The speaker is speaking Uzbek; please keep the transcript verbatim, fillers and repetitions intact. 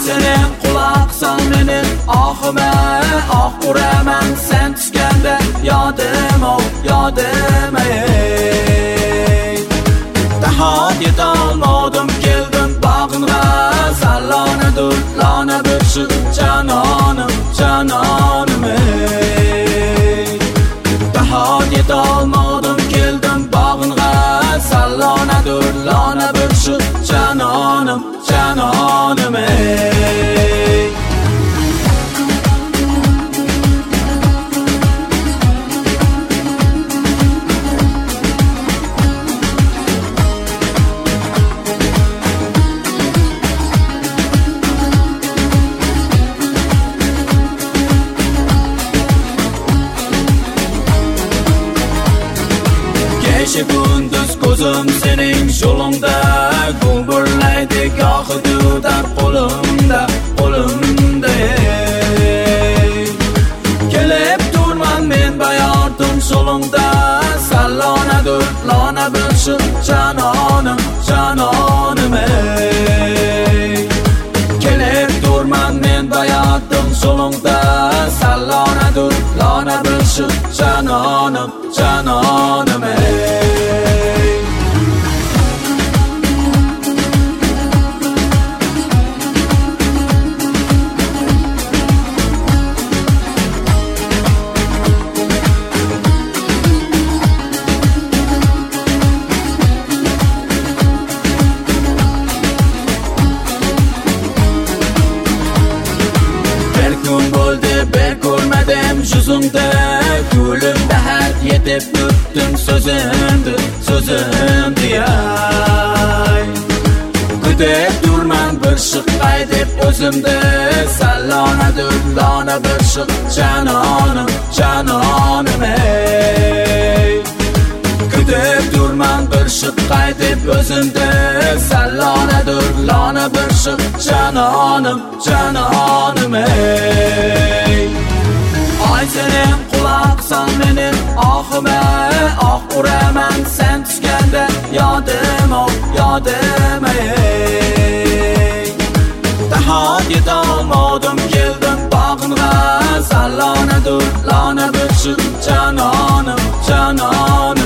senin kulak sal menin ahıma ah uraman sen tuskanda yodim o yodim ey Daha yetolmadim keldim bağınga sallana dur lana bir şu cananım cananım ey Daha yetolmadim keldim bağınga sallana dur lana bir şu cananım cananım ey Gece gündüz gözüm senin yolunda Gumburlaydı gahı dudar kolumda kolumda Gelip durman men bayardım solunda Sallana dur lana bir şu cananım cananım ey Gelip durman men bayardım solunda Sallana dur lana bir şu cananım cananım ey Yüzümde gülümde her yedip öptüm sözümdü sözümdü yay Gidip durman bir şıkkay dep özümde Sallana dur lana bir şık cananım cananım ey Gidip durman bir şıkkay dep özümde Sallana dur lana bir şık cananım cananım ey Ay senin kulak sal menin ahıma ah uraman sen tuskanda yodim o yodim ey Daha yetolmadim keldim bağınga sallana dur lana bir şu cananım cananım